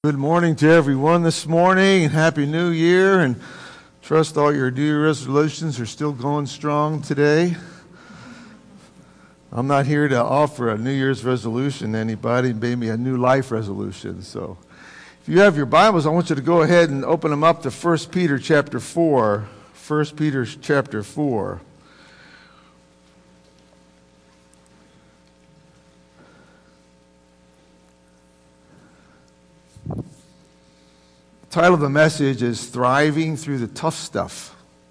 Good morning to everyone this morning, and Happy New Year, and trust all your New Year resolutions are still going strong today. I'm not here to offer a New Year's resolution to anybody, maybe a new life resolution. So if you have your Bibles, I want you to go ahead and open them up to 1 Peter chapter 4. 1 Peter chapter 4. The title of the message is Thriving Through the Tough Stuff.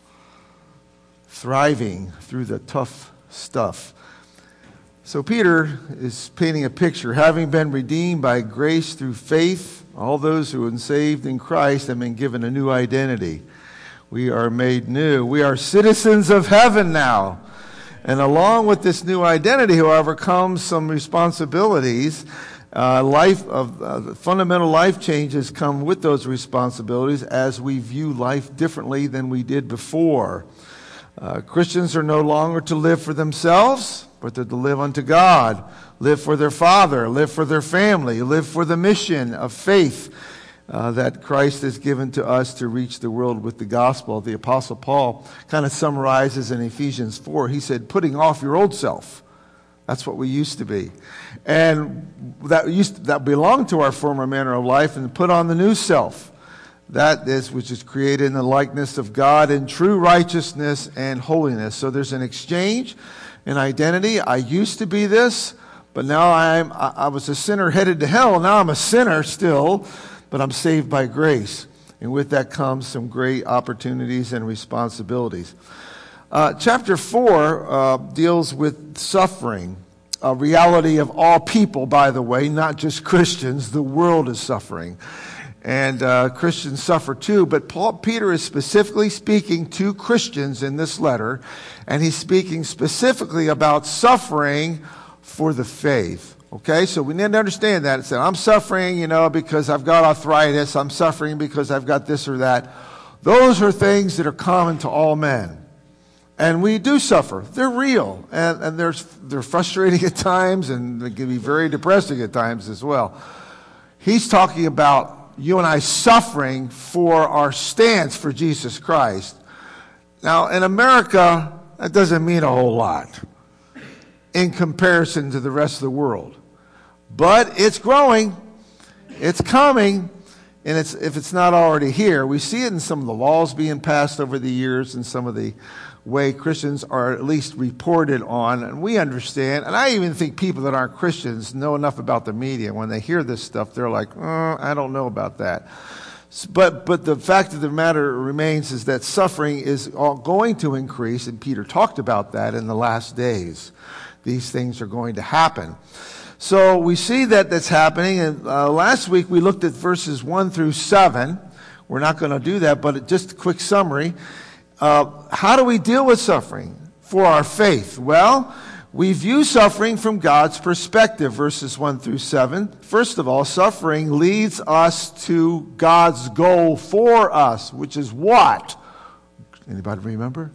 Thriving through the tough stuff. So Peter is painting a picture. Having been redeemed by grace through faith, all those who have been saved in Christ have been given a new identity. We are made new. We are citizens of heaven now. And along with this new identity, however, comes some responsibilities. Fundamental life changes come with those responsibilities as we view life differently than we did before. Christians are no longer to live for themselves, but they're to live unto God, live for their Father, live for their family, live for the mission of faith that Christ has given to us to reach the world with the gospel. The Apostle Paul kind of summarizes in Ephesians 4. He said, putting off your old self. That's what we used to be. And that belonged to our former manner of life, and put on the new self. That is, which is created in the likeness of God in true righteousness and holiness. So there's an exchange in identity. I used to be this, but now I was a sinner headed to hell. Now I'm a sinner still, but I'm saved by grace. And with that comes some great opportunities and responsibilities. Chapter 4 deals with suffering, a reality of all people, by the way, not just Christians. The world is suffering, and Christians suffer too. But Peter is specifically speaking to Christians in this letter, and he's speaking specifically about suffering for the faith. Okay, so we need to understand that. It said, I'm suffering, because I've got arthritis. I'm suffering because I've got this or that. Those are things that are common to all men. And we do suffer. They're real. And they're frustrating at times, and they can be very depressing at times as well. He's talking about you and I suffering for our stance for Jesus Christ. Now, in America, that doesn't mean a whole lot in comparison to the rest of the world. But it's growing. It's coming. And if it's not already here, we see it in some of the laws being passed over the years and some of the way Christians are at least reported on. And we understand, and I even think people that aren't Christians know enough about the media. When they hear this stuff, they're like, I don't know about that. But the fact of the matter remains is that suffering is going to increase, and Peter talked about that in the last days. These things are going to happen. So we see that that's happening. And last week we looked at verses 1 through 7. We're not going to do that, but just a quick summary. How do we deal with suffering for our faith? Well, we view suffering from God's perspective, verses 1 through 7. First of all, suffering leads us to God's goal for us, which is what? Anybody remember?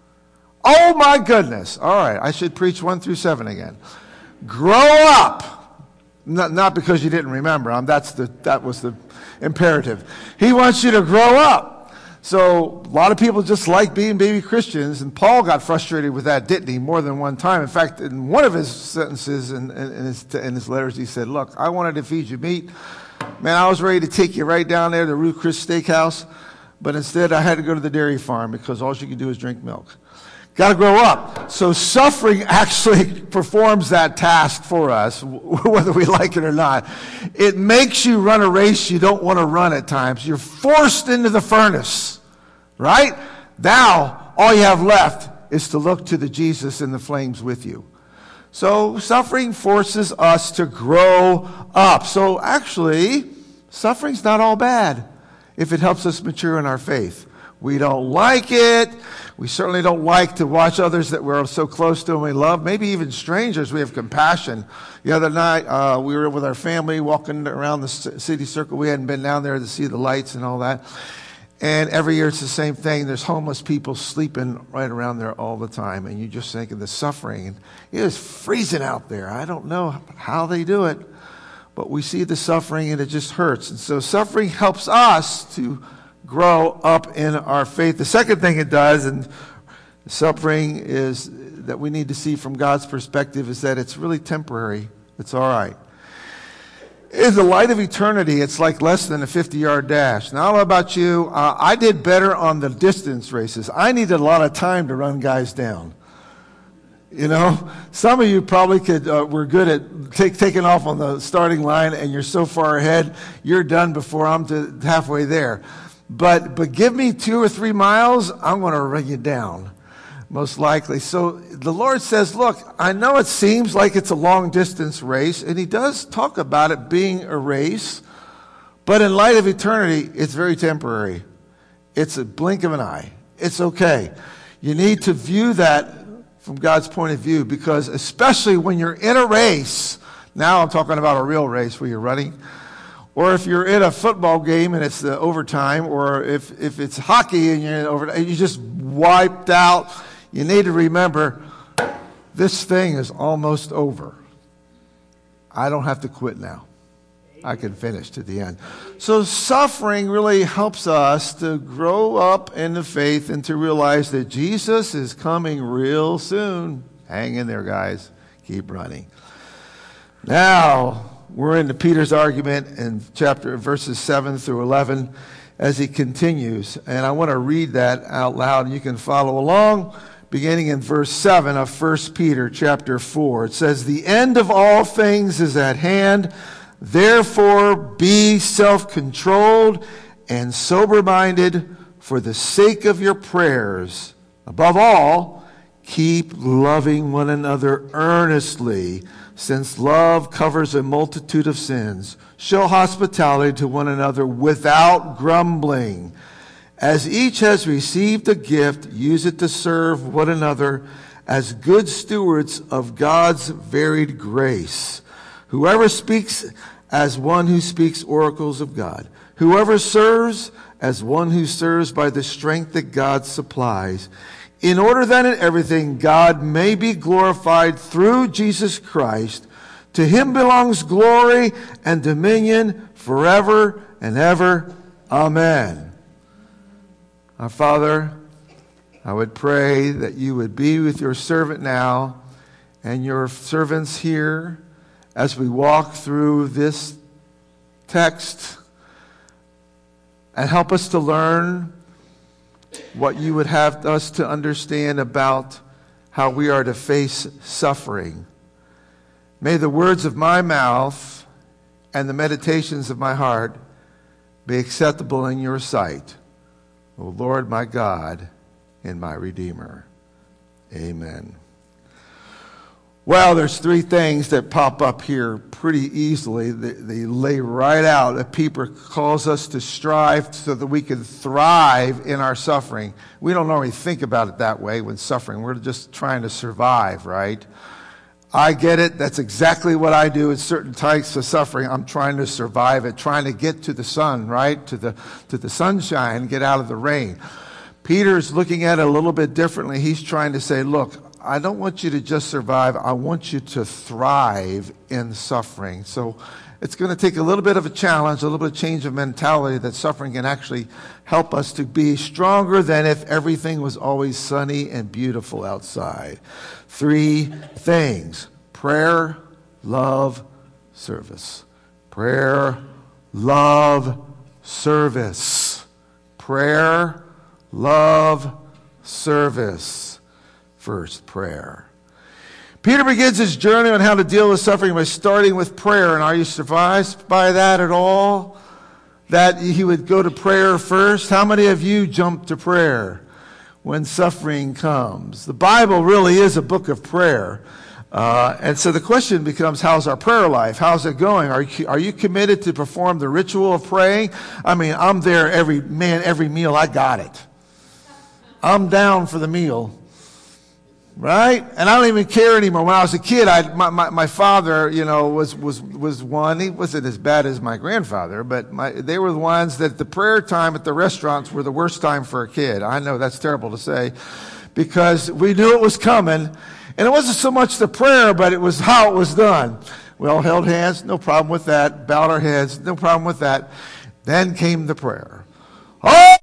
Oh my goodness. All right, I should preach 1 through 7 again. Grow up. Not because you didn't remember. That was the imperative. He wants you to grow up. So a lot of people just like being baby Christians, and Paul got frustrated with that, didn't he, more than one time. In fact, in one of his sentences in his letters, he said, look, I wanted to feed you meat. Man, I was ready to take you right down there to Ruth Chris Steakhouse, but instead I had to go to the dairy farm because all she could do is drink milk. Got to grow up. So suffering actually performs that task for us, whether we like it or not. It makes you run a race you don't want to run at times. You're forced into the furnace, right? Now, all you have left is to look to the Jesus in the flames with you. So suffering forces us to grow up. So actually, suffering's not all bad if it helps us mature in our faith. We don't like it. We certainly don't like to watch others that we're so close to and we love, maybe even strangers. We have compassion. The other night, we were with our family walking around the city circle. We hadn't been down there to see the lights and all that. And every year it's the same thing. There's homeless people sleeping right around there all the time. And you just think of the suffering. And it is freezing out there. I don't know how they do it. but we see the suffering and it just hurts. And so suffering helps us to grow up in our faith. The second thing it does, and suffering is that we need to see from God's perspective, is that it's really temporary. It's all right. In the light of eternity, it's like less than a 50-yard dash. Now, I don't know about you. I did better on the distance races. I needed a lot of time to run guys down. You know, some of you probably were good at taking off on the starting line, and you're so far ahead, you're done before I'm halfway there. But give me 2 or 3 miles, I'm going to run you down, most likely. So the Lord says, look, I know it seems like it's a long-distance race, and he does talk about it being a race, but in light of eternity, it's very temporary. It's a blink of an eye. It's okay. You need to view that from God's point of view, because especially when you're in a race, now I'm talking about a real race where you're running, or if you're in a football game and it's the overtime, or if it's hockey and you're in overtime, you just wiped out. You need to remember, this thing is almost over. I don't have to quit now. I can finish to the end. So suffering really helps us to grow up in the faith and to realize that Jesus is coming real soon. Hang in there, guys. Keep running. Now, we're into Peter's argument in verses 7 through 11 as he continues. And I want to read that out loud, and you can follow along, beginning in verse 7 of 1 Peter chapter 4. It says, "The end of all things is at hand. Therefore be self-controlled and sober-minded for the sake of your prayers. Above all, keep loving one another earnestly, since love covers a multitude of sins. Show hospitality to one another without grumbling. As each has received a gift, use it to serve one another as good stewards of God's varied grace. Whoever speaks as one who speaks oracles of God. Whoever serves as one who serves by the strength that God supplies, in order that in everything God may be glorified through Jesus Christ. To him belongs glory and dominion forever and ever. Amen." Our Father, I would pray that you would be with your servant now and your servants here as we walk through this text, and help us to learn what you would have us to understand about how we are to face suffering. May the words of my mouth and the meditations of my heart be acceptable in your sight, O Lord my God and my Redeemer. Amen. Well, there's 3 things that pop up here pretty easily. They lay right out. A Peter calls us to strive so that we can thrive in our suffering. We don't normally think about it that way when suffering. We're just trying to survive, right? I get it. That's exactly what I do in certain types of suffering. I'm trying to survive it, trying to get to the sun, right? To the sunshine, get out of the rain. Peter's looking at it a little bit differently. He's trying to say, look, I don't want you to just survive. I want you to thrive in suffering. So it's going to take a little bit of a challenge, a little bit of change of mentality, that suffering can actually help us to be stronger than if everything was always sunny and beautiful outside. 3 things: prayer, love, service. Prayer, love, service. Prayer, love, service. First, prayer. Peter begins his journey on how to deal with suffering by starting with prayer. And are you surprised by that at all? That he would go to prayer first? How many of you jump to prayer when suffering comes? The Bible really is a book of prayer. And so the question becomes, how's our prayer life? How's it going? Are you committed to perform the ritual of praying? I mean, I'm there every meal, I got it. I'm down for the meal. Right? And I don't even care anymore. When I was a kid, my father, was one. He wasn't as bad as my grandfather, but they were the ones that the prayer time at the restaurants were the worst time for a kid. I know that's terrible to say, because we knew it was coming. And it wasn't so much the prayer, but it was how it was done. We all held hands, no problem with that. Bowed our heads, no problem with that. Then came the prayer. Oh!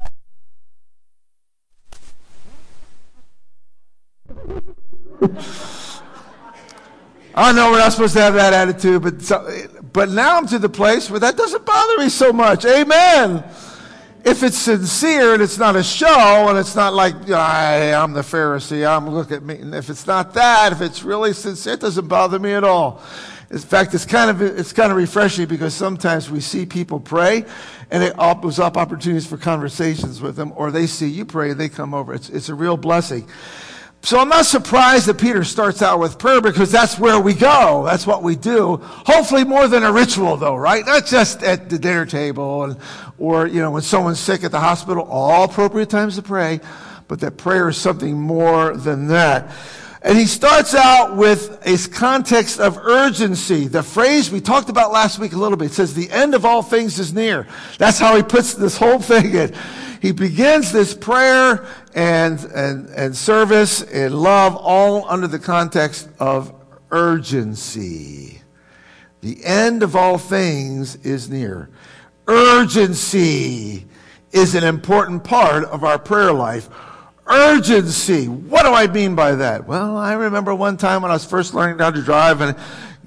I know we're not supposed to have that attitude, but now I'm to the place where that doesn't bother me so much. Amen. If it's sincere and it's not a show and it's not like, hey, I'm the Pharisee, look at me. And if it's not that, if it's really sincere, it doesn't bother me at all. In fact, it's kind of refreshing because sometimes we see people pray and it opens up opportunities for conversations with them, or they see you pray and they come over. It's a real blessing. So I'm not surprised that Peter starts out with prayer because that's where we go. That's what we do. Hopefully more than a ritual though, right? Not just at the dinner table or when someone's sick at the hospital, all appropriate times to pray, but that prayer is something more than that. And he starts out with a context of urgency. The phrase we talked about last week a little bit, it says the end of all things is near. That's how he puts this whole thing in. He begins this prayer and service and love all under the context of urgency. The end of all things is near. Urgency is an important part of our prayer life. Urgency. What do I mean by that? Well, I remember one time when I was first learning how to drive and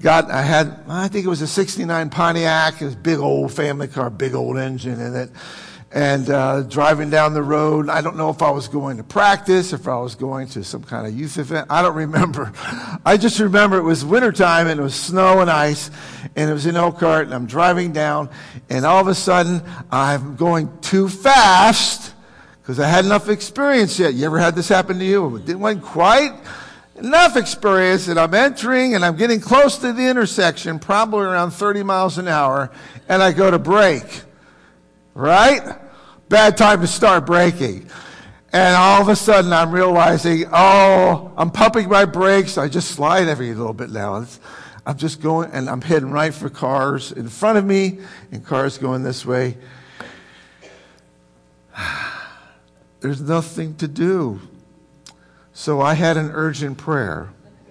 I think it was a 69 Pontiac. It was a big old family car, big old engine in it. And driving down the road, I don't know if I was going to practice, if I was going to some kind of youth event. I don't remember. I just remember it was wintertime and it was snow and ice and it was in Elkhart and I'm driving down and all of a sudden I'm going too fast because I had enough experience yet. You ever had this happen to you? It wasn't quite enough experience and I'm entering and I'm getting close to the intersection, probably around 30 miles an hour, and I go to brake. Right? Bad time to start braking. And all of a sudden I'm realizing, I'm pumping my brakes. I just slide every little bit now. I'm just going and I'm heading right for cars in front of me and cars going this way. There's nothing to do. So I had an urgent prayer.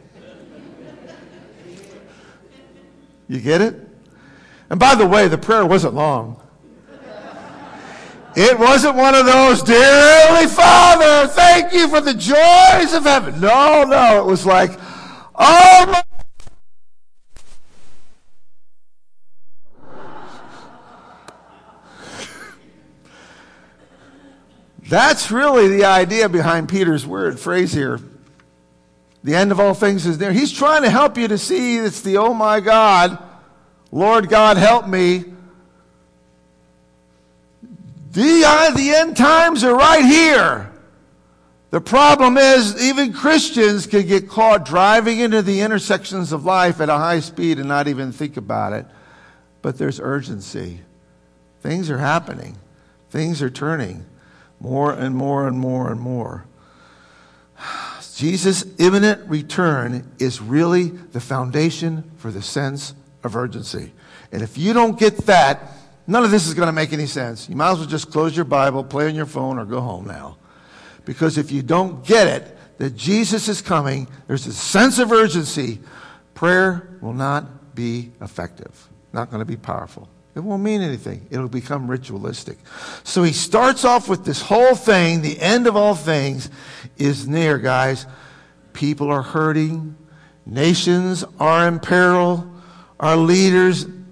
You get it? And by the way, the prayer wasn't long. It wasn't one of those, dear Heavenly Father, thank you for the joys of heaven. No, it was like, oh my. That's really the idea behind Peter's phrase here. The end of all things is near. He's trying to help you to see it's the, oh my God, Lord God, help me. The end times are right here. The problem is even Christians can get caught driving into the intersections of life at a high speed and not even think about it. But there's urgency. Things are happening. Things are turning more and more and more and more. Jesus' imminent return is really the foundation for the sense of urgency. And if you don't get that, none of this is going to make any sense. You might as well just close your Bible, play on your phone, or go home now. Because if you don't get it, that Jesus is coming, there's a sense of urgency, prayer will not be effective. Not going to be powerful. It won't mean anything. It'll become ritualistic. So he starts off with this whole thing, the end of all things is near, guys. People are hurting. Nations are in peril. Our leader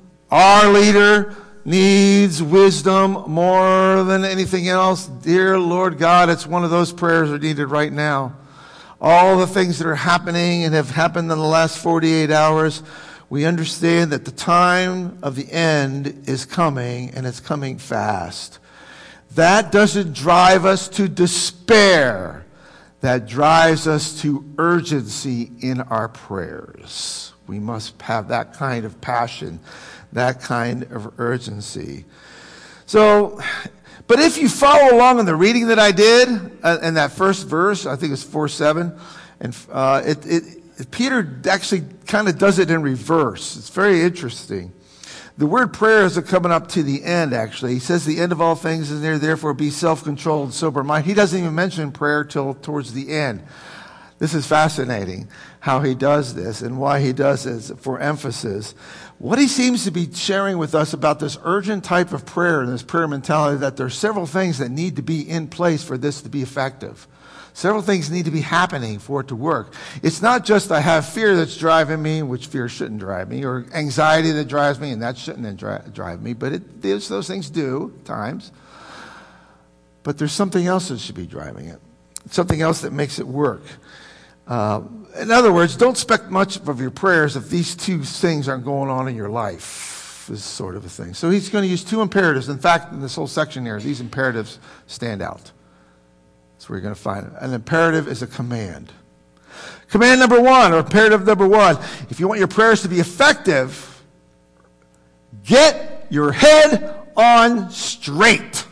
needs wisdom more than anything else. Dear Lord God, it's one of those prayers that are needed right now. All the things that are happening and have happened in the last 48 hours, we understand that the time of the end is coming, and it's coming fast. That doesn't drive us to despair. That drives us to urgency in our prayers. We must have that kind of passion, that kind of urgency. So, but if you follow along in the reading that I did in that first verse, I think it's 4:7, and Peter actually kind of does it in reverse. It's very interesting. The word prayer is coming up to the end, actually. He says the end of all things is near, therefore be self-controlled and sober-minded. He doesn't even mention prayer till towards the end. This is fascinating how he does this and why he does this for emphasis. What he seems to be sharing with us about this urgent type of prayer and this prayer mentality, that there are several things that need to be in place for this to be effective. Several things need to be happening for it to work. It's not just I have fear that's driving me, which fear shouldn't drive me, or anxiety that drives me, and that shouldn't drive me, but those things do at times. But there's something else that should be driving it, something else that makes it work. In other words, don't expect much of your prayers if these two things aren't going on in your life, this sort of a thing. So he's going to use two imperatives. In fact, in this whole section here, these imperatives stand out. That's where you're going to find it. An imperative is a command. Command number one, or imperative number one, if you want your prayers to be effective, get your head on straight.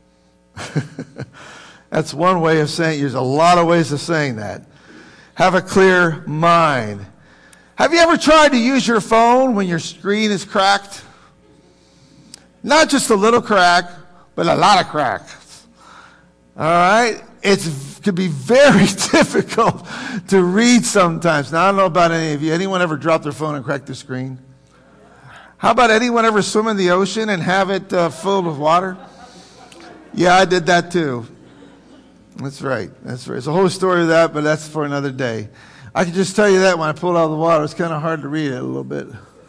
That's one way of saying it. There's a lot of ways of saying that. Have a clear mind. Have you ever tried to use your phone when your screen is cracked? Not just a little crack, but a lot of cracks. All right? It can be very difficult to read sometimes. Now, I don't know about any of you. Anyone ever drop their phone and crack the screen? How about anyone ever swim in the ocean and have it filled with water? Yeah, I did that too. That's right. That's right. There's a whole story of that, but that's for another day. I can just tell you that when I pulled out of the water, it's kind of hard to read it a little bit.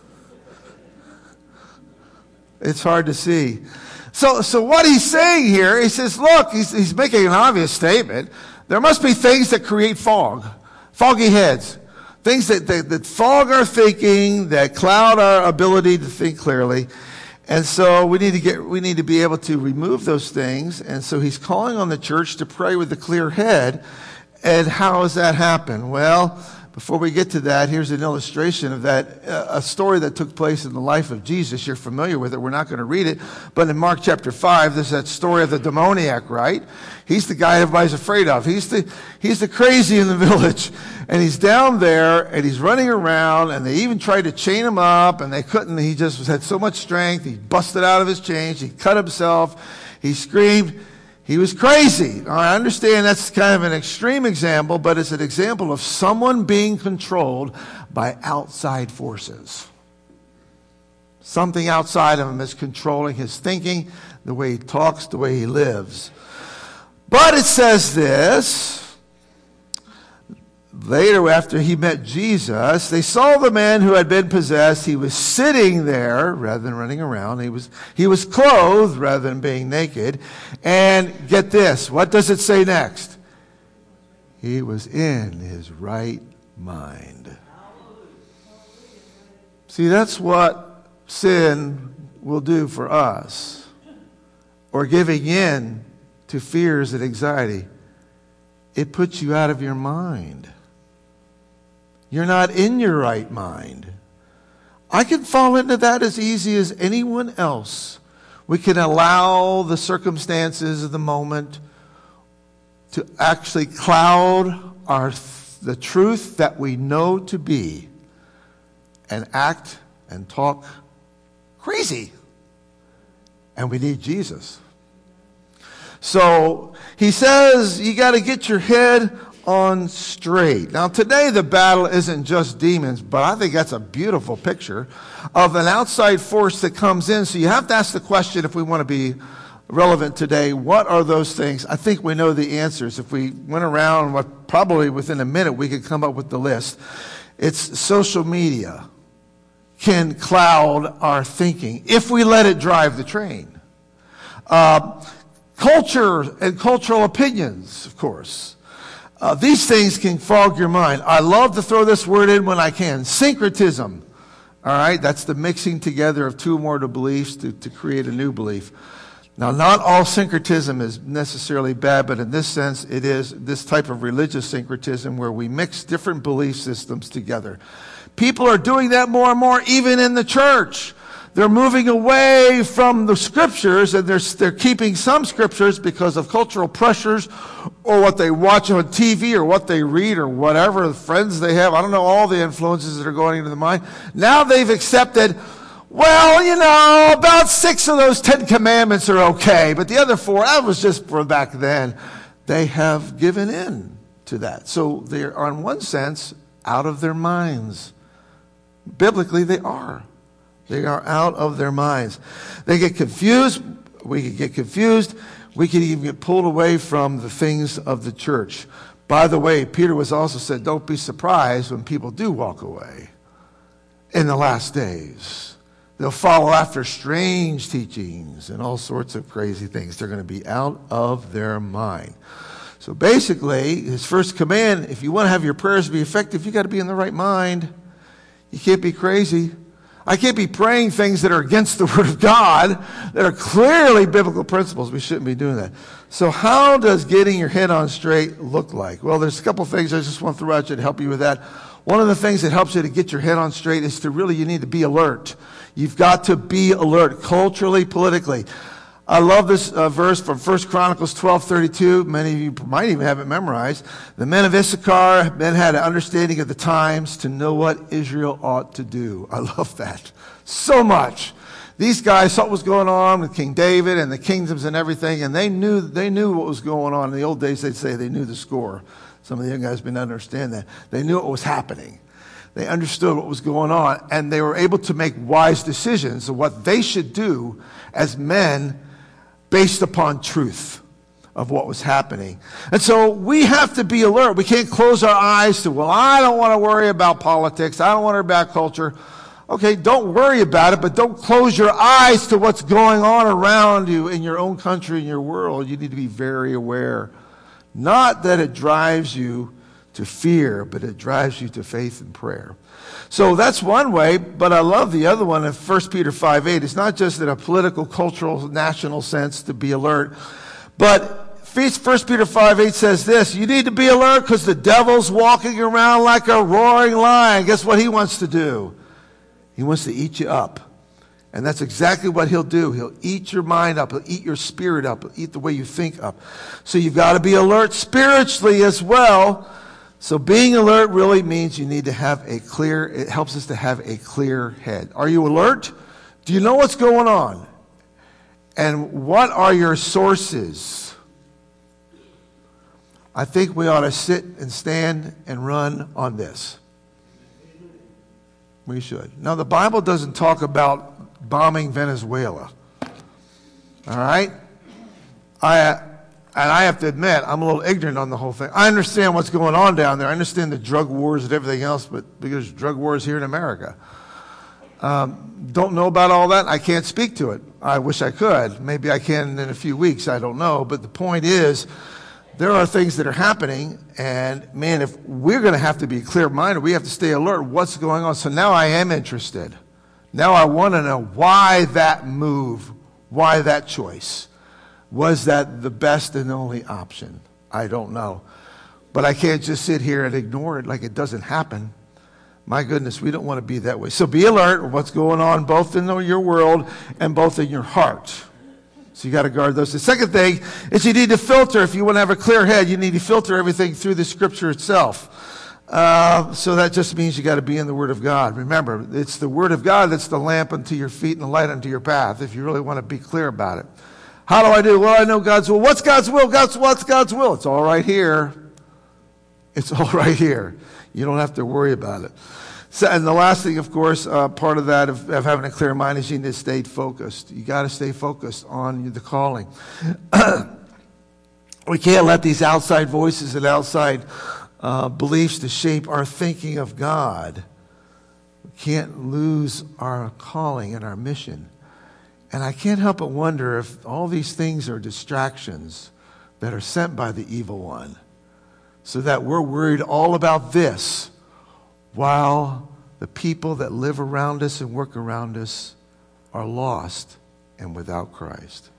It's hard to see. So what he's saying here, he says, look, he's making an obvious statement. There must be things that create fog, foggy heads, things that fog our thinking, that cloud our ability to think clearly. And so we need to be able to remove those things. And so he's calling on the church to pray with a clear head. And how does that happen? Well, before we get to that, here's an illustration of that, a story that took place in the life of Jesus. You're familiar with it. We're not going to read it. But in Mark chapter 5, there's that story of the demoniac, right? He's the guy everybody's afraid of. He's the crazy in the village. And he's down there, and he's running around, and they even tried to chain him up, and they couldn't. He just had so much strength. He busted out of his chains. He cut himself. He screamed. He was crazy. Now, I understand that's kind of an extreme example, but it's an example of someone being controlled by outside forces. Something outside of him is controlling his thinking, the way he talks, the way he lives. But it says this. Later, after he met Jesus, they saw the man who had been possessed. He was sitting there rather than running around. He was clothed rather than being naked. And get this, what does it say next? He was in his right mind. See, that's what sin will do for us. Or giving in to fears and anxiety. It puts you out of your mind. You're not in your right mind. I can fall into that as easy as anyone else. We can allow the circumstances of the moment to actually cloud the truth that we know to be and act and talk crazy. And we need Jesus. So he says you got to get your head on straight. Now today the battle isn't just demons, but I think that's a beautiful picture of an outside force that comes in. So you have to ask the question, if we want to be relevant today, what are those things? I think we know the answers. If we went around, probably within a minute we could come up with the list. It's social media can cloud our thinking if we let it drive the train. Culture and cultural opinions, of course. These things can fog your mind. I love to throw this word in when I can. Syncretism. All right, that's the mixing together of two or more beliefs to create a new belief. Now, not all syncretism is necessarily bad, but in this sense, it is this type of religious syncretism where we mix different belief systems together. People are doing that more and more, even in the church. They're moving away from the scriptures, and they're keeping some scriptures because of cultural pressures or what they watch on TV or what they read or whatever, the friends they have. I don't know all the influences that are going into the mind. Now they've accepted, well, about 6 of those 10 commandments are okay, but the other 4, that was just for back then. They have given in to that. So they're, on one sense, out of their minds. Biblically, they are. They are out of their minds. They get confused. We could get confused. We could even get pulled away from the things of the church. By the way, Peter was also said, don't be surprised when people do walk away in the last days. They'll follow after strange teachings and all sorts of crazy things. They're going to be out of their mind. So basically, his first command, if you want to have your prayers be effective, you got to be in the right mind. You can't be crazy. I can't be praying things that are against the Word of God, that are clearly biblical principles. We shouldn't be doing that. So how does getting your head on straight look like? Well, there's a couple things I just want to throw at you to help you with that. One of the things that helps you to get your head on straight is to really, you need to be alert. You've got to be alert, culturally, politically. I love this verse from 1 Chronicles 12:32. Many of you might even have it memorized. The men of Issachar then had an understanding of the times to know what Israel ought to do. I love that so much. These guys saw what was going on with King David and the kingdoms and everything, and they knew what was going on. In the old days, they'd say they knew the score. Some of the young guys may not understand that. They knew what was happening. They understood what was going on, and they were able to make wise decisions of what they should do as men based upon truth of what was happening. And so we have to be alert. We can't close our eyes to, well, I don't want to worry about politics. I don't want to worry about culture. Okay, don't worry about it, but don't close your eyes to what's going on around you in your own country, in your world. You need to be very aware. Not that it drives you to fear, but it drives you to faith and prayer. So that's one way, but I love the other one in 1 Peter 5:8. It's not just in a political, cultural, national sense to be alert, but 1 Peter 5:8 says this, you need to be alert because the devil's walking around like a roaring lion. Guess what he wants to do? He wants to eat you up. And that's exactly what he'll do. He'll eat your mind up. He'll eat your spirit up. He'll eat the way you think up. So you've got to be alert spiritually as well. So being alert really means you need to have it helps us to have a clear head. Are you alert? Do you know what's going on? And what are your sources? I think we ought to sit and stand and run on this. We should. Now, the Bible doesn't talk about bombing Venezuela. All right? And I have to admit, I'm a little ignorant on the whole thing. I understand what's going on down there. I understand the drug wars and everything else, but because drug wars here in America. Don't know about all that. I can't speak to it. I wish I could. Maybe I can in a few weeks. I don't know. But the point is, there are things that are happening, and man, if we're going to have to be clear-minded, we have to stay alert. What's going on? So now I am interested. Now I want to know why that move, why that choice. Was that the best and only option? I don't know. But I can't just sit here and ignore it like it doesn't happen. My goodness, we don't want to be that way. So be alert of what's going on both in your world and both in your heart. So you got to guard those. The second thing is you need to filter. If you want to have a clear head, you need to filter everything through the Scripture itself. So that just means you got to be in the Word of God. Remember, it's the Word of God that's the lamp unto your feet and the light unto your path, if you really want to be clear about it. How do I do? Well, I know God's will. What's God's will? What's God's will? It's all right here. It's all right here. You don't have to worry about it. So, and the last thing, of course, part of that of having a clear mind is you need to stay focused. You got to stay focused on the calling. We can't let these outside voices and outside beliefs to shape our thinking of God. We can't lose our calling and our mission. And I can't help but wonder if all these things are distractions that are sent by the evil one, so that we're worried all about this while the people that live around us and work around us are lost and without Christ.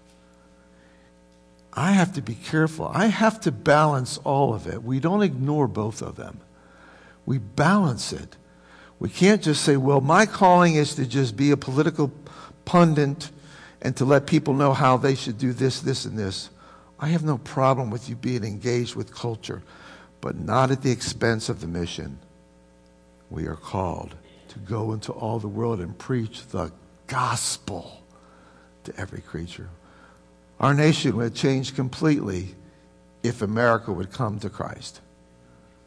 I have to be careful. I have to balance all of it. We don't ignore both of them. We balance it. We can't just say, well, my calling is to just be a political pundit and to let people know how they should do this, this, and this. I have no problem with you being engaged with culture, but not at the expense of the mission. We are called to go into all the world and preach the gospel to every creature. Our nation would change completely if America would come to Christ.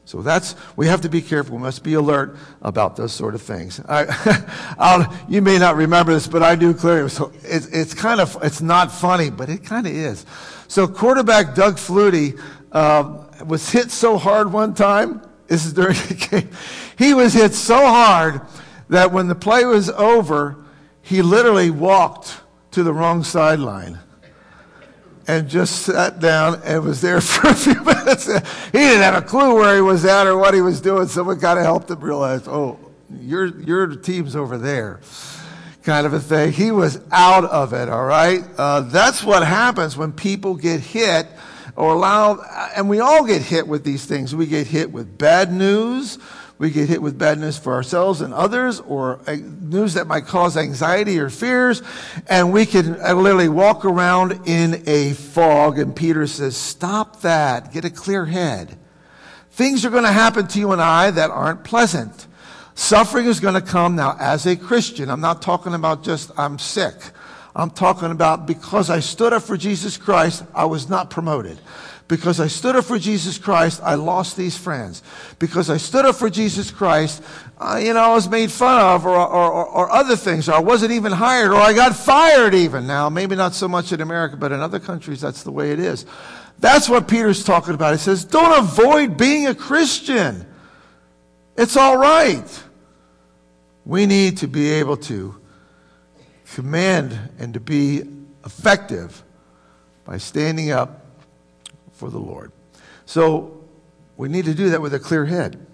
So we have to be careful. We must be alert about those sort of things. You may not remember this, but I do clearly. So it's not funny, but it kind of is. So quarterback Doug Flutie was hit so hard one time. This is during the game. He was hit so hard that when the play was over, he literally walked to the wrong sideline and just sat down and was there for a few minutes. He didn't have a clue where he was at or what he was doing. Someone kind of helped him realize, oh, your team's over there, kind of a thing. He was out of it, all right? That's what happens when people get hit and we all get hit with these things. We get hit with bad news. We get hit with bad news for ourselves and others, or news that might cause anxiety or fears, and we can literally walk around in a fog. And Peter says, stop that. Get a clear head. Things are going to happen to you and I that aren't pleasant. Suffering is going to come. Now, as a Christian, I'm not talking about just I'm sick. I'm talking about because I stood up for Jesus Christ, I was not promoted. Because I stood up for Jesus Christ, I lost these friends. Because I stood up for Jesus Christ, I was made fun of or other things. Or I wasn't even hired, or I got fired even. Now, maybe not so much in America, but in other countries, that's the way it is. That's what Peter's talking about. He says, don't avoid being a Christian. It's all right. We need to be able to command and to be effective by standing up for the Lord. So we need to do that with a clear head.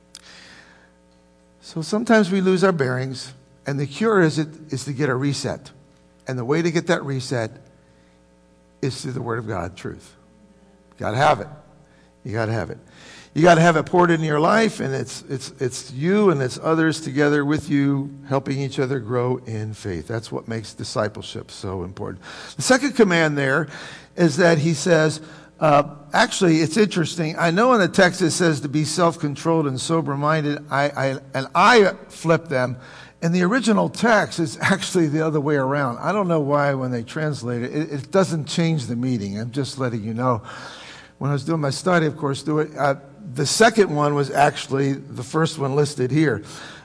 So sometimes we lose our bearings, and the cure is to get a reset. And the way to get that reset is through the Word of God, truth. You got to have it. You got to have it. You got to have it poured into your life, and it's you and it's others together with you, helping each other grow in faith. That's what makes discipleship so important. The second command there is that he says, actually, it's interesting. I know in the text it says to be self-controlled and sober-minded. I flip them. And the original text is actually the other way around. I don't know why when they translate it, it doesn't change the meaning. I'm just letting you know. When I was doing my study, of course, the second one was actually the first one listed here.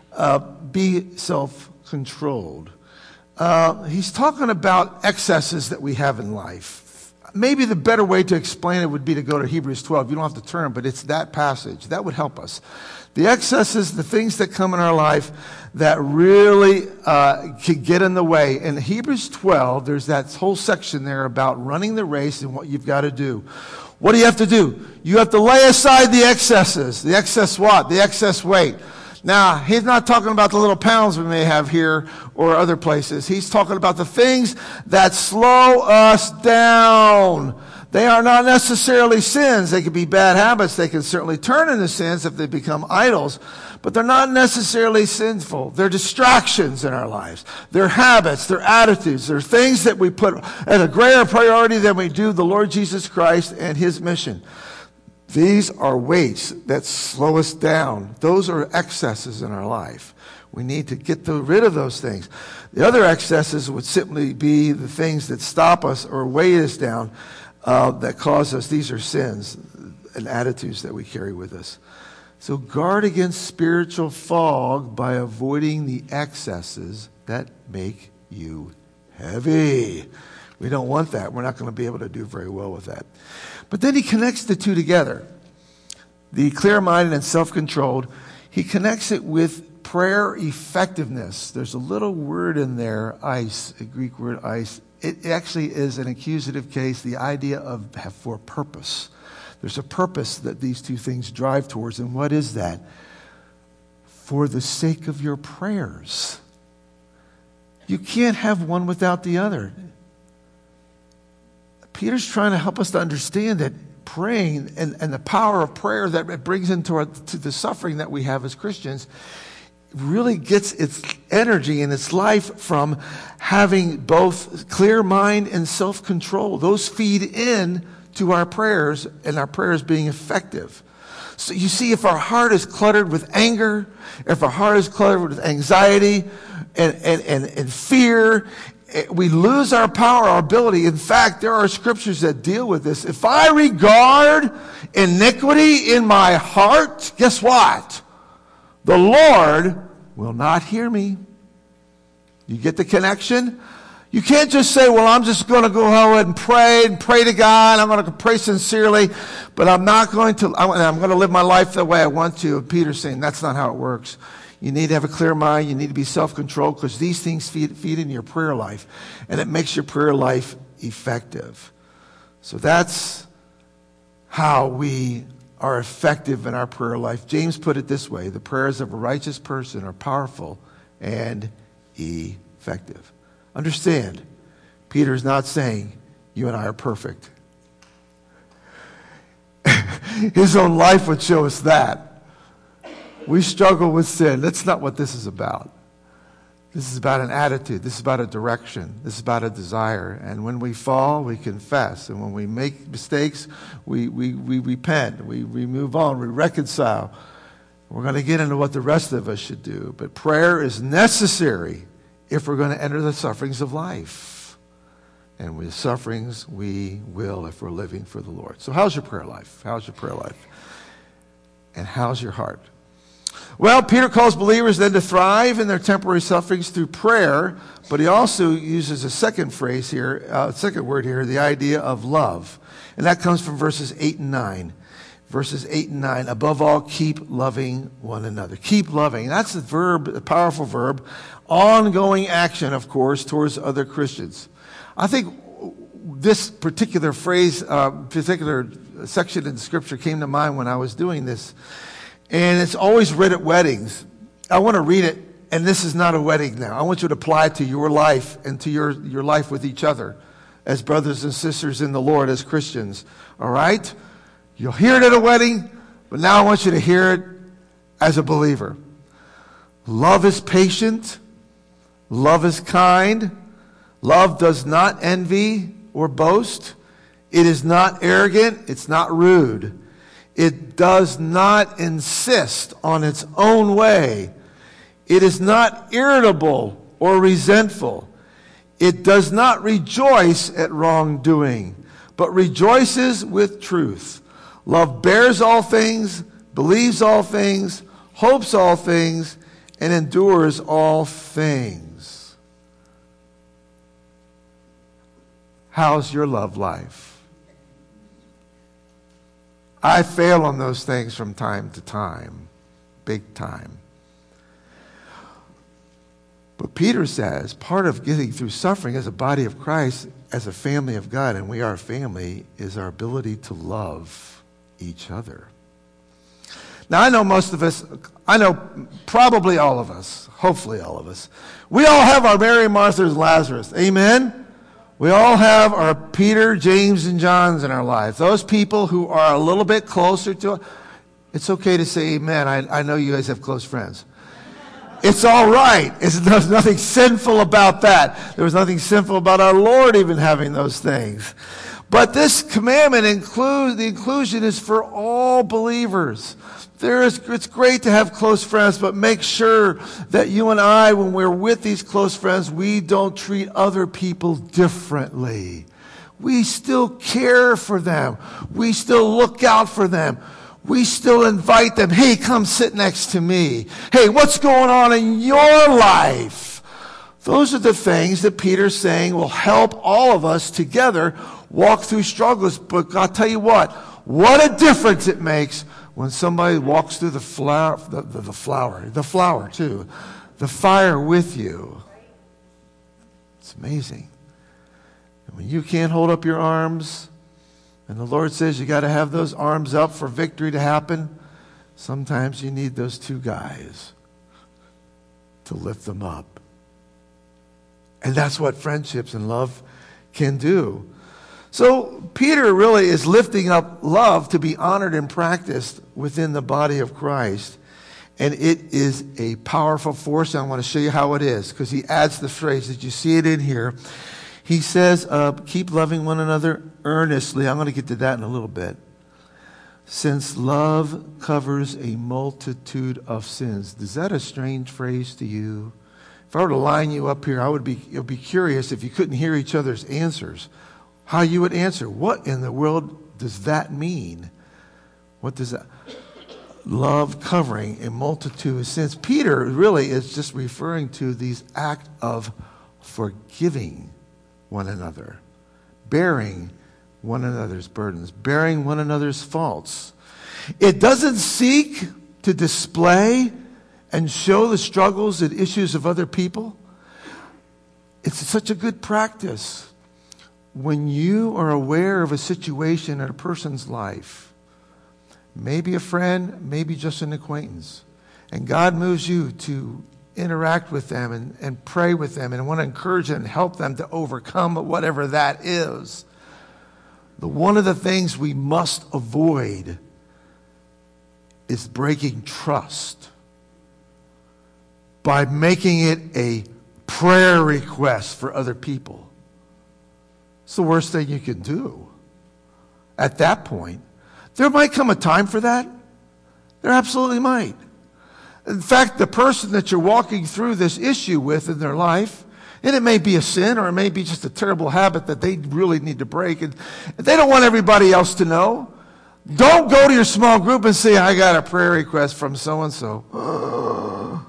Be self-controlled. He's talking about excesses that we have in life. Maybe the better way to explain it would be to go to Hebrews 12. You don't have to turn, but it's that passage. That would help us. The excesses, the things that come in our life that really can get in the way. In Hebrews 12, there's that whole section there about running the race and what you've got to do. What do you have to do? You have to lay aside the excesses. The excess what? The excess weight. Now, he's not talking about the little pounds we may have here or other places. He's talking about the things that slow us down. They are not necessarily sins. They could be bad habits. They can certainly turn into sins if they become idols. But they're not necessarily sinful. They're distractions in our lives. They're habits. They're attitudes. They're things that we put at a greater priority than we do the Lord Jesus Christ and His mission. These are weights that slow us down. Those are excesses in our life. We need to get rid of those things. The other excesses would simply be the things that stop us or weigh us down, that cause us. These are sins and attitudes that we carry with us. So guard against spiritual fog by avoiding the excesses that make you heavy. We don't want that. We're not going to be able to do very well with that. But then he connects the two together. The clear-minded and self-controlled. He connects it with prayer effectiveness. There's a little word in there, ice, a Greek word ice. It actually is an accusative case, the idea of for purpose. There's a purpose that these two things drive towards. And what is that? For the sake of your prayers. You can't have one without the other. Peter's trying to help us to understand that praying and the power of prayer that it brings into to the suffering that we have as Christians really gets its energy and its life from having both clear mind and self-control. Those feed in to our prayers and our prayers being effective. So you see, if our heart is cluttered with anger, if our heart is cluttered with anxiety and fear, we lose our power, our ability. In fact, there are scriptures that deal with this. If I regard iniquity in my heart, guess what? The Lord will not hear me. You get the connection? You can't just say, well, I'm just going to go ahead and pray to God. I'm going to pray sincerely, but I'm going to live my life the way I want to. Peter's saying that's not how it works. You need to have a clear mind. You need to be self-controlled because these things feed into your prayer life, and it makes your prayer life effective. So that's how we are effective in our prayer life. James put it this way: the prayers of a righteous person are powerful and effective. Understand, Peter's not saying you and I are perfect. His own life would show us that. We struggle with sin. That's not what this is about. This is about an attitude. This is about a direction. This is about a desire. And when we fall, we confess. And when we make mistakes, we repent. We move on. We reconcile. We're going to get into what the rest of us should do. But prayer is necessary if we're going to enter the sufferings of life. And with sufferings, we will if we're living for the Lord. So how's your prayer life? How's your prayer life? And how's your heart? Well, Peter calls believers then to thrive in their temporary sufferings through prayer, but he also uses a second phrase here, second word here, the idea of love. And that comes from verses 8 and 9. Verses 8 and 9, above all, keep loving one another. Keep loving. That's a verb, a powerful verb. Ongoing action, of course, towards other Christians. I think this particular phrase, particular section in Scripture came to mind when I was doing this. And it's always read at weddings. I want to read it, and this is not a wedding now. I want you to apply it to your life and to your life with each other as brothers and sisters in the Lord, as Christians. All right? You'll hear it at a wedding, but now I want you to hear it as a believer. Love is patient. Love is kind. Love does not envy or boast. It is not arrogant. It's not rude. It does not insist on its own way. It is not irritable or resentful. It does not rejoice at wrongdoing, but rejoices with truth. Love bears all things, believes all things, hopes all things, and endures all things. How's your love life? I fail on those things from time to time, big time. But Peter says part of getting through suffering as a body of Christ, as a family of God, and we are a family, is our ability to love each other. Now, I know most of us, I know probably all of us, hopefully all of us, we all have our Mary, Martha, and Lazarus. Amen? We all have our Peter, James, and Johns in our lives. Those people who are a little bit closer to us. It's okay to say amen. I know you guys have close friends. It's all right. There's nothing sinful about that. There was nothing sinful about our Lord even having those things. But this commandment the inclusion is for all believers. It's great to have close friends, but make sure that you and I, when we're with these close friends, we don't treat other people differently. We still care for them. We still look out for them. We still invite them. Hey, come sit next to me. Hey, what's going on in your life? Those are the things that Peter's saying will help all of us together walk through struggles. But I'll tell you what a difference it makes when somebody walks through the fire with you. It's amazing. And when you can't hold up your arms, and the Lord says you got to have those arms up for victory to happen, sometimes you need those two guys to lift them up. And that's what friendships and love can do. So Peter really is lifting up love to be honored and practiced within the body of Christ. And it is a powerful force. I want to show you how it is, because he adds the phrase. Did you see it in here? He says, keep loving one another earnestly. I'm going to get to that in a little bit. Since love covers a multitude of sins. Is that a strange phrase to you? If I were to line you up here, it would be curious if you couldn't hear each other's answers, how you would answer. What in the world does that mean? What does that? Love covering a multitude of sins. Peter really is just referring to these act of forgiving one another, bearing one another's burdens, bearing one another's faults. It doesn't seek to display and show the struggles and issues of other people. It's such a good practice when you are aware of a situation in a person's life, maybe a friend, maybe just an acquaintance, and God moves you to interact with them and pray with them and want to encourage them and help them to overcome whatever that is. One of the things we must avoid is breaking trust by making it a prayer request for other people. It's the worst thing you can do. At that point, there might come a time for that. There absolutely might. In fact, the person that you're walking through this issue with in their life, and it may be a sin or it may be just a terrible habit that they really need to break, and they don't want everybody else to know. Don't go to your small group and say, I got a prayer request from so-and-so.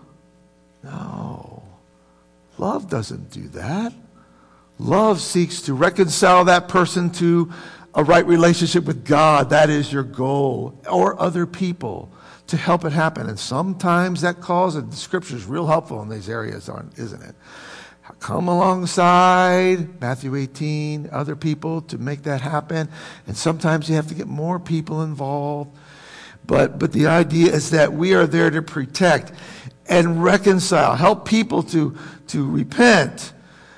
No. Love doesn't do that. Love seeks to reconcile that person to a right relationship with God. That is your goal. Or other people to help it happen. And sometimes that calls, and the Scripture is real helpful in these areas, isn't it? Come alongside, Matthew 18, other people to make that happen. And sometimes you have to get more people involved. But the idea is that we are there to protect and reconcile, help people to repent.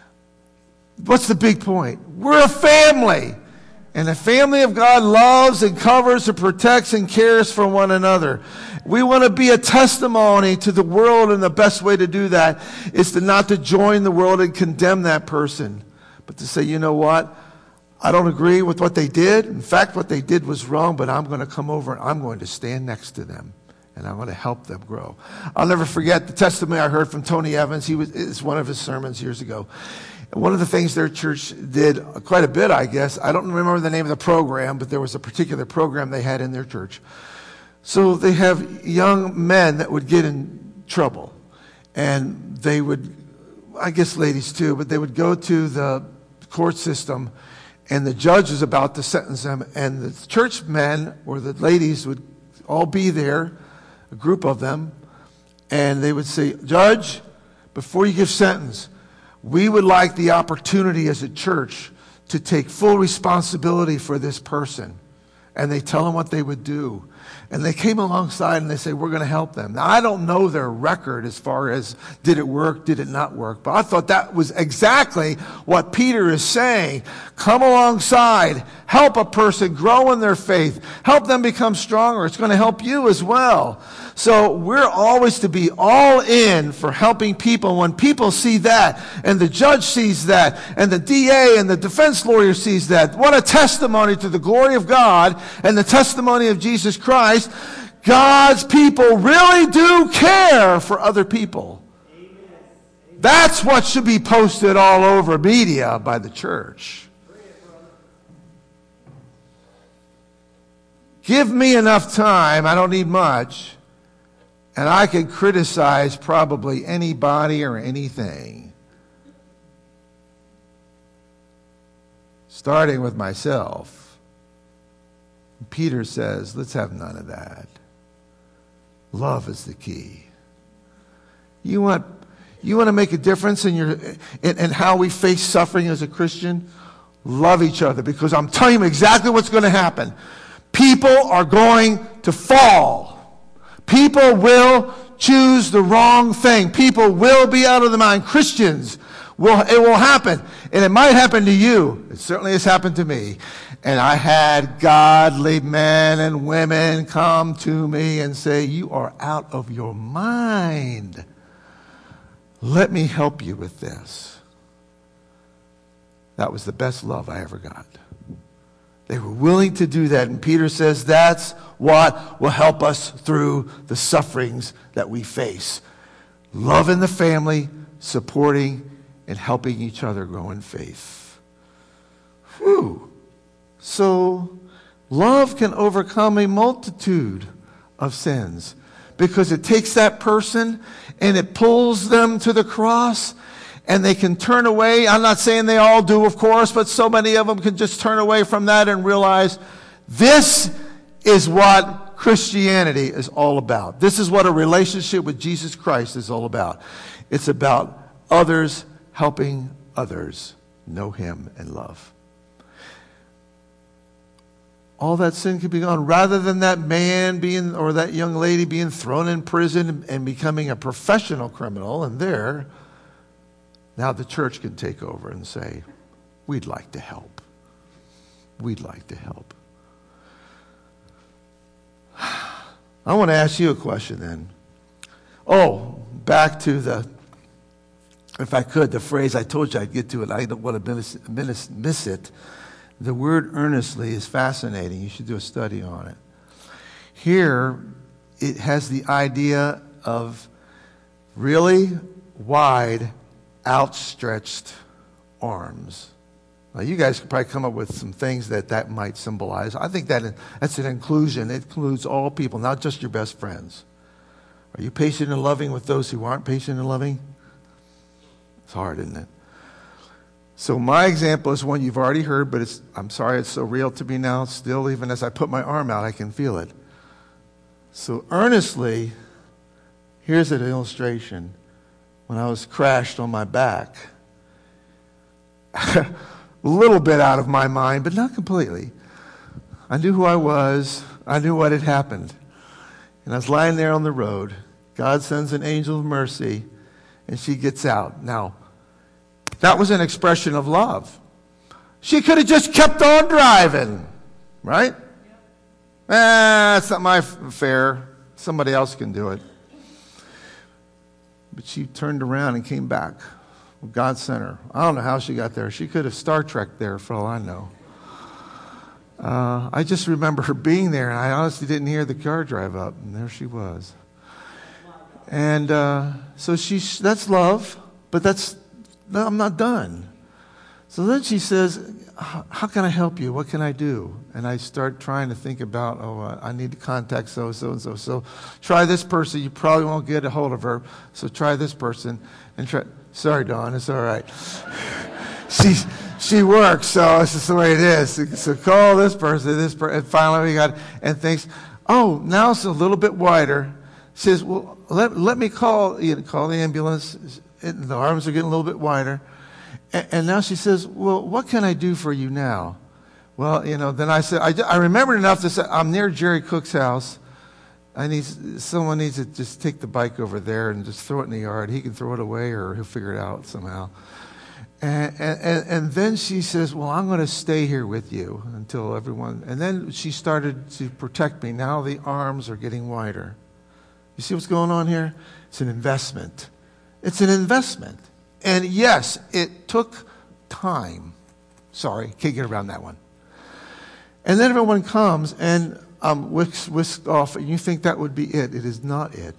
What's the big point? We're a family. And the family of God loves and covers and protects and cares for one another. We want to be a testimony to the world, and the best way to do that is to not to join the world and condemn that person, but to say, you know what? I don't agree with what they did. In fact, what they did was wrong, but I'm going to come over and I'm going to stand next to them, and I'm going to help them grow. I'll never forget the testimony I heard from Tony Evans. It's one of his sermons years ago. One of the things their church did quite a bit, I guess, I don't remember the name of the program, but there was a particular program they had in their church. So they have young men that would get in trouble. And they would, I guess ladies too, but they would go to the court system, and the judge is about to sentence them. And the church men or the ladies would all be there, a group of them, and they would say, Judge, before you give sentence, we would like the opportunity as a church to take full responsibility for this person. And they tell them what they would do. And they came alongside and they say, we're going to help them. Now, I don't know their record as far as did it work, did it not work. But I thought that was exactly what Peter is saying. Come alongside, help a person grow in their faith, help them become stronger. It's going to help you as well. So we're always to be all in for helping people. When people see that, and the judge sees that, and the DA and the defense lawyer sees that, what a testimony to the glory of God and the testimony of Jesus Christ. God's people really do care for other people. That's what should be posted all over media by the church. Give me enough time, I don't need much, and I can criticize probably anybody or anything. Starting with myself. Peter says, let's have none of that. Love is the key. You want to make a difference in how we face suffering as a Christian? Love each other, because I'm telling you exactly what's going to happen. People are going to fall. People will choose the wrong thing. People will be out of their mind. Christians, it will happen. And it might happen to you. It certainly has happened to me. And I had godly men and women come to me and say, you are out of your mind. Let me help you with this. That was the best love I ever got. They were willing to do that. And Peter says that's what will help us through the sufferings that we face. Love in the family, supporting, and helping each other grow in faith. Whew. So, love can overcome a multitude of sins because it takes that person and it pulls them to the cross and they can turn away. I'm not saying they all do, of course, but so many of them can just turn away from that and realize this is what Christianity is all about. This is what a relationship with Jesus Christ is all about. It's about others helping others know Him and love. All that sin can be gone. Rather than that man being, or that young lady being thrown in prison and becoming a professional criminal, and there, now the church can take over and say, we'd like to help. We'd like to help. I want to ask you a question then. Oh, back to the, if I could, the phrase I told you I'd get to it. I don't want to miss it. The word earnestly is fascinating. You should do a study on it. Here, it has the idea of really wide, outstretched arms. Now, you guys could probably come up with some things that might symbolize. I think that's an inclusion. It includes all people, not just your best friends. Are you patient and loving with those who aren't patient and loving? It's hard, isn't it? So my example is one you've already heard, but I'm sorry it's so real to me now. Still, even as I put my arm out, I can feel it. So earnestly, here's an illustration. When I was crashed on my back, a little bit out of my mind, but not completely. I knew who I was. I knew what had happened. And I was lying there on the road. God sends an angel of mercy, and she gets out. Now, that was an expression of love. She could have just kept on driving, right? That's not my affair. Somebody else can do it. But she turned around and came back. God sent her. I don't know how she got there. She could have Star Trek there for all I know. I just remember her being there, and I honestly didn't hear the car drive up, and there she was. And so that's love, but no, I'm not done. So then she says, how can I help you? What can I do? And I start trying to think about, I need to contact so-and-so. So try this person. You probably won't get a hold of her. So try this person. And try. Sorry, Dawn. It's all right. She works, so it's just the way it is. So call this person, and finally we got, and thinks, now it's a little bit wider. She says, well, let me call the ambulance. The arms are getting a little bit wider. And now she says, well, what can I do for you now? Well, then I said, I remembered enough to say, I'm near Jerry Cook's house. Someone needs to just take the bike over there and just throw it in the yard. He can throw it away or he'll figure it out somehow. And then she says, well, I'm going to stay here with you until everyone, and then she started to protect me. Now the arms are getting wider. You see what's going on here? It's an investment. It's an investment. And yes, it took time. Sorry, can't get around that one. And then everyone comes and whisked off, and you think that would be it. It is not it.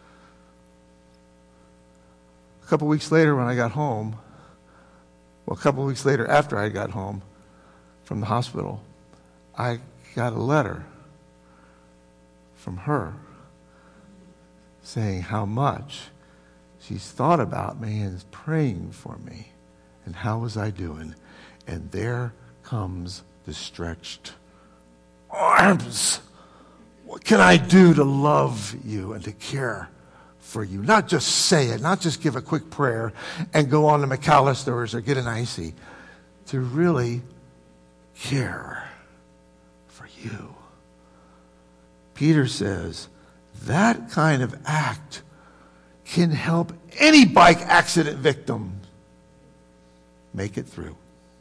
A couple weeks later when I got home, a couple weeks later after I got home from the hospital, I got a letter from her saying how much she's thought about me and is praying for me. And how was I doing? And there comes the stretched arms. What can I do to love you and to care for you? Not just say it, not just give a quick prayer and go on to McAllister's or get an icy. To really care for you. Peter says that kind of act can help any bike accident victim make it through.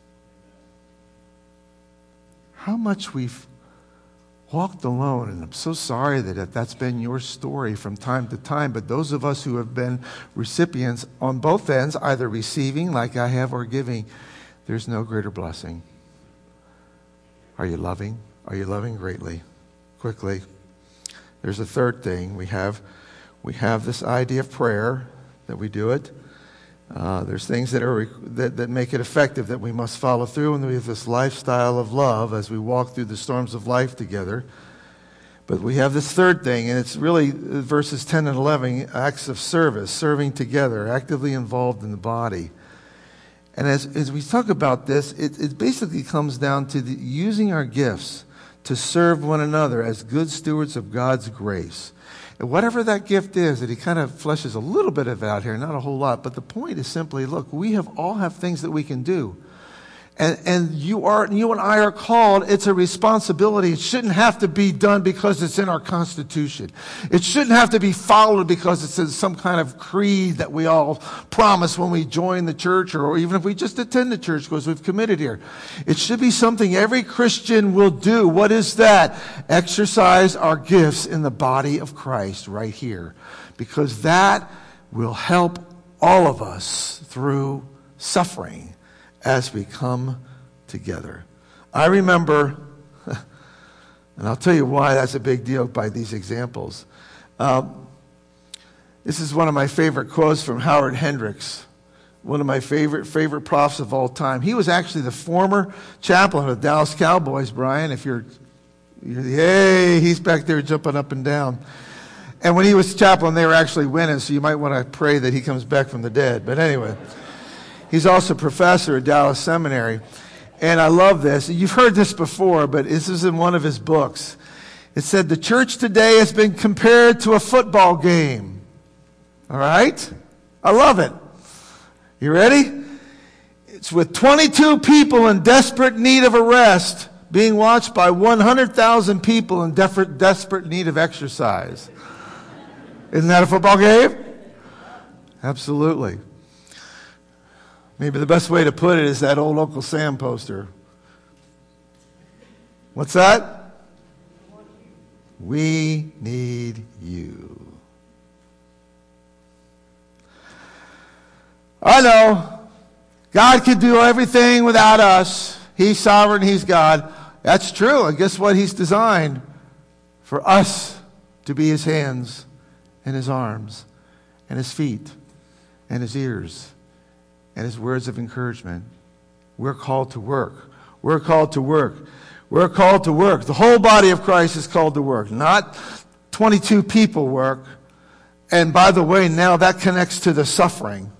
How much we've walked alone, and I'm so sorry that that's been your story from time to time, but those of us who have been recipients on both ends, either receiving like I have or giving, there's no greater blessing. Are you loving? Are you loving greatly? Quickly. There's a third thing. We have this idea of prayer, that we do it. There's things that make it effective that we must follow through, and we have this lifestyle of love as we walk through the storms of life together. But we have this third thing, and it's really verses 10 and 11, acts of service, serving together, actively involved in the body. And as we talk about this, it basically comes down to using our gifts to serve one another as good stewards of God's grace. And whatever that gift is, that he kind of fleshes a little bit of it out here, not a whole lot, but the point is simply, look, we all have things that we can do. And you and I are called. It's a responsibility. It shouldn't have to be done because it's in our Constitution. It shouldn't have to be followed because it's in some kind of creed that we all promise when we join the church, or even if we just attend the church because we've committed here. It should be something every Christian will do. What is that? Exercise our gifts in the body of Christ right here, because that will help all of us through suffering as we come together. I remember, and I'll tell you why that's a big deal by these examples. This is one of my favorite quotes from Howard Hendricks, one of my favorite profs of all time. He was actually the former chaplain of the Dallas Cowboys, Brian. If hey, he's back there jumping up and down. And when he was chaplain, they were actually winning, so you might want to pray that he comes back from the dead. But anyway, he's also a professor at Dallas Seminary. And I love this. You've heard this before, but this is in one of his books. It said, the church today has been compared to a football game. All right? I love it. You ready? It's with 22 people in desperate need of a rest being watched by 100,000 people in desperate need of exercise. Isn't that a football game? Absolutely. Maybe the best way to put it is that old Uncle Sam poster. What's that? We need you. I know. God can do everything without us. He's sovereign. He's God. That's true. And guess what? He's designed for us to be his hands and his arms and his feet and his ears and his words of encouragement. We're called to work. We're called to work. We're called to work. The whole body of Christ is called to work, not 22 people work. And by the way, now that connects to the suffering.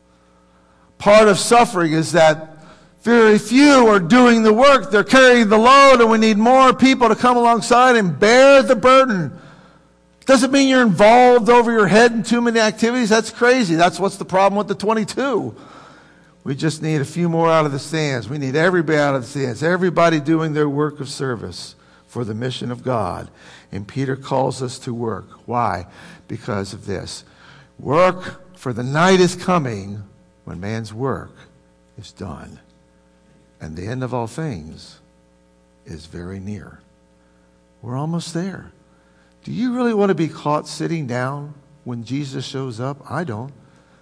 Part of suffering is that very few are doing the work. They're carrying the load, and we need more people to come alongside and bear the burden. Doesn't mean you're involved over your head in too many activities. That's crazy. That's what's the problem with the 22. We just need a few more out of the stands. We need everybody out of the stands. Everybody doing their work of service for the mission of God. And Peter calls us to work. Why? Because of this. Work, for the night is coming when man's work is done. And the end of all things is very near. We're almost there. Do you really want to be caught sitting down when Jesus shows up? I don't.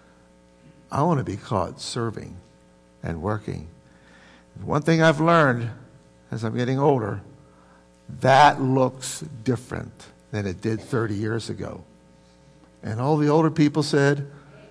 I want to be caught serving and working. One thing I've learned as I'm getting older, that looks different than it did 30 years ago. And all the older people said,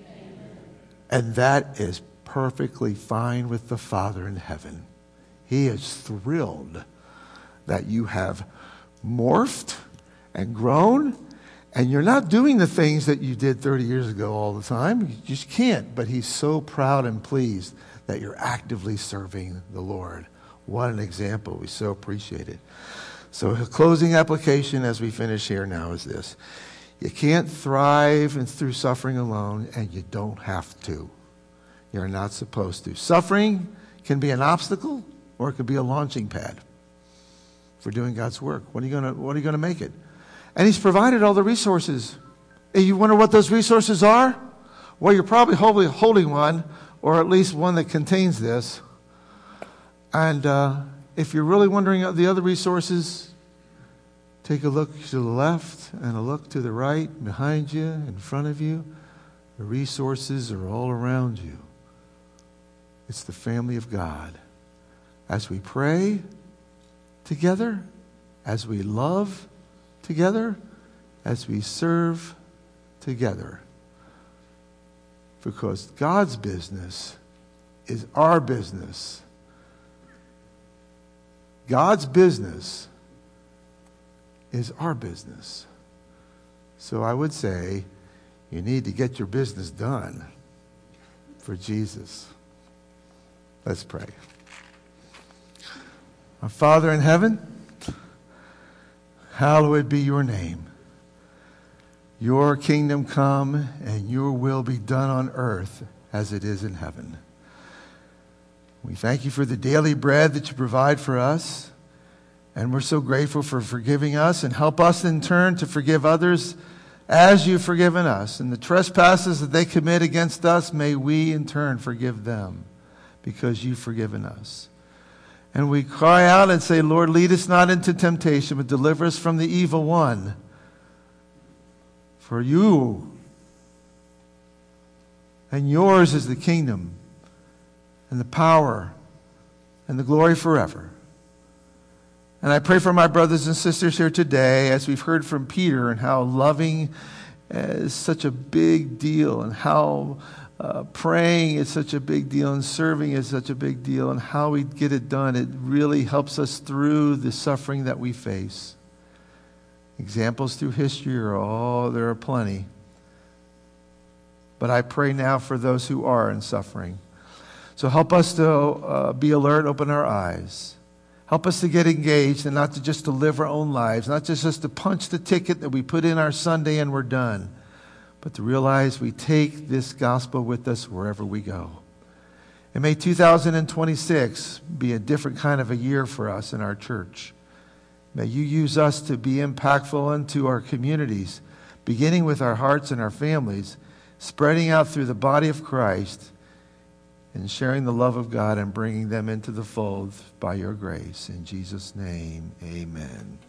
and that is perfectly fine with the Father in heaven. He is thrilled that you have morphed and grown, and you're not doing the things that you did 30 years ago all the time. You just can't. But he's so proud and pleased that you're actively serving the Lord. What an example. We so appreciate it. So a closing application as we finish here now is this. You can't thrive through suffering alone, and you don't have to. You're not supposed to. Suffering can be an obstacle, or it could be a launching pad for doing God's work. What are you going to make it? And he's provided all the resources. And you wonder what those resources are? Well, you're probably holding one, or at least one that contains this. And if you're really wondering the other resources, take a look to the left and a look to the right, behind you, in front of you. The resources are all around you. It's the family of God. As we pray together, as we love together, as we serve together. because God's business is our business. God's business is our business. So I would say you need to get your business done for Jesus. Let's pray. Our Father in heaven, hallowed be your name. Your kingdom come and your will be done on earth as it is in heaven. We thank you for the daily bread that you provide for us. And we're so grateful for forgiving us, and help us in turn to forgive others as you've forgiven us. And the trespasses that they commit against us, may we in turn forgive them because you've forgiven us. And we cry out and say, Lord, lead us not into temptation, but deliver us from the evil one. For you and yours is the kingdom and the power and the glory forever. And I pray for my brothers and sisters here today, as we've heard from Peter, and how loving is such a big deal, and how praying is such a big deal, and serving is such a big deal, and how we get it done. It really helps us through the suffering that we face. Examples through history there are plenty. But I pray now for those who are in suffering. So help us to be alert, open our eyes. Help us to get engaged and not to just to live our own lives, not just to punch the ticket that we put in our Sunday and we're done, but to realize we take this gospel with us wherever we go. And may 2026 be a different kind of a year for us in our church. May you use us to be impactful into our communities, beginning with our hearts and our families, spreading out through the body of Christ, and sharing the love of God and bringing them into the fold by your grace. In Jesus' name, amen.